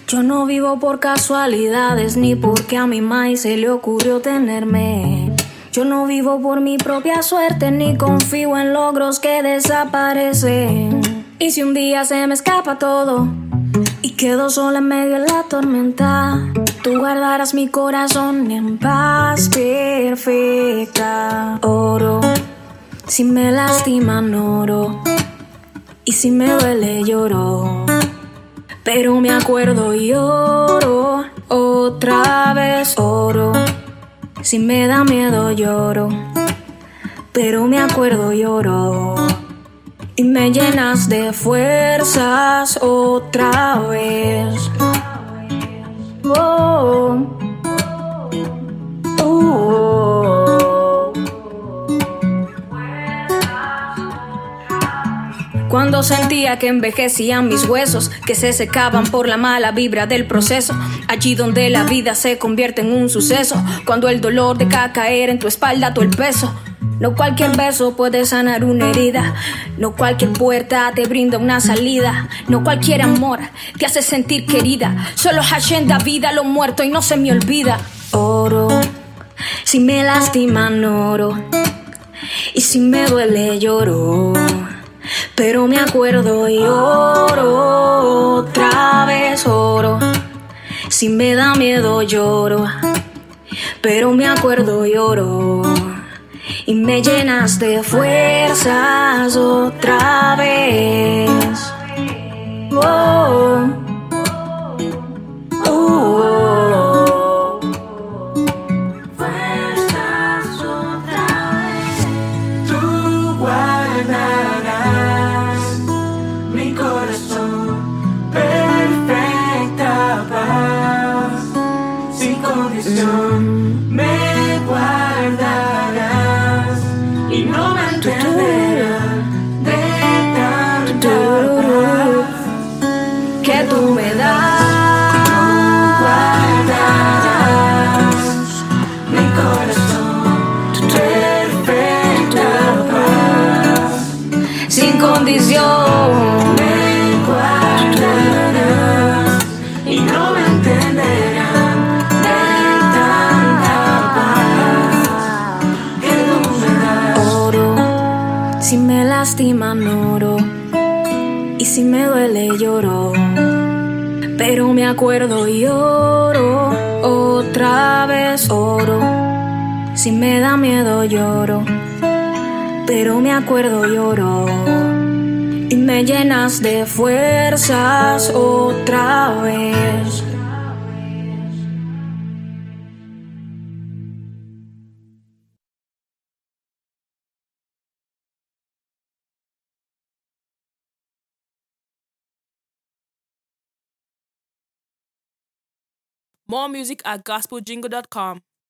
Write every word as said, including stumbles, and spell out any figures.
Yo no vivo por casualidades ni porque a mi mai se le ocurrió tenerme. Yo no vivo por mi propia suerte ni confío en logros que desaparecen. Y si un día se me escapa todo y quedo sola en medio de la tormenta, tú guardarás mi corazón en paz perfecta. Oro, si me lastiman oro, y si me duele lloro, pero me acuerdo y oro, otra vez oro. Si me da miedo lloro, pero me acuerdo y oro. Y me llenas de fuerzas otra vez. Oh, oh. Cuando sentía que envejecían mis huesos, que se secaban por la mala vibra del proceso, allí donde la vida se convierte en un suceso, cuando el dolor deja caer en tu espalda todo el peso. No cualquier beso puede sanar una herida, no cualquier puerta te brinda una salida, no cualquier amor te hace sentir querida, solo Hashem da vida a los muertos y no se me olvida. Oro, si me lastiman oro, y si me duele lloro, pero me acuerdo y oro, otra vez oro. Si me da miedo lloro, pero me acuerdo y oro. Y me llenas de fuerzas otra vez. Oh, oh, oh. Fuerzas otra vez. Tú guardarás mi corazón, perfecta paz, sin condición. Me guardarás y no me entenderán de tanta paz que tú me das. Tú guardarás mi corazón, perfecta paz, Sin condición. me guardarás y no me entenderán de tanta paz que tú me das. Oro, si me lastiman oro, y si me duele lloro, pero me acuerdo y oro, otra vez oro. Si me da miedo lloro, pero me acuerdo y oro. Y me llenas de fuerzas otra vez. More music at gospel jingle dot com.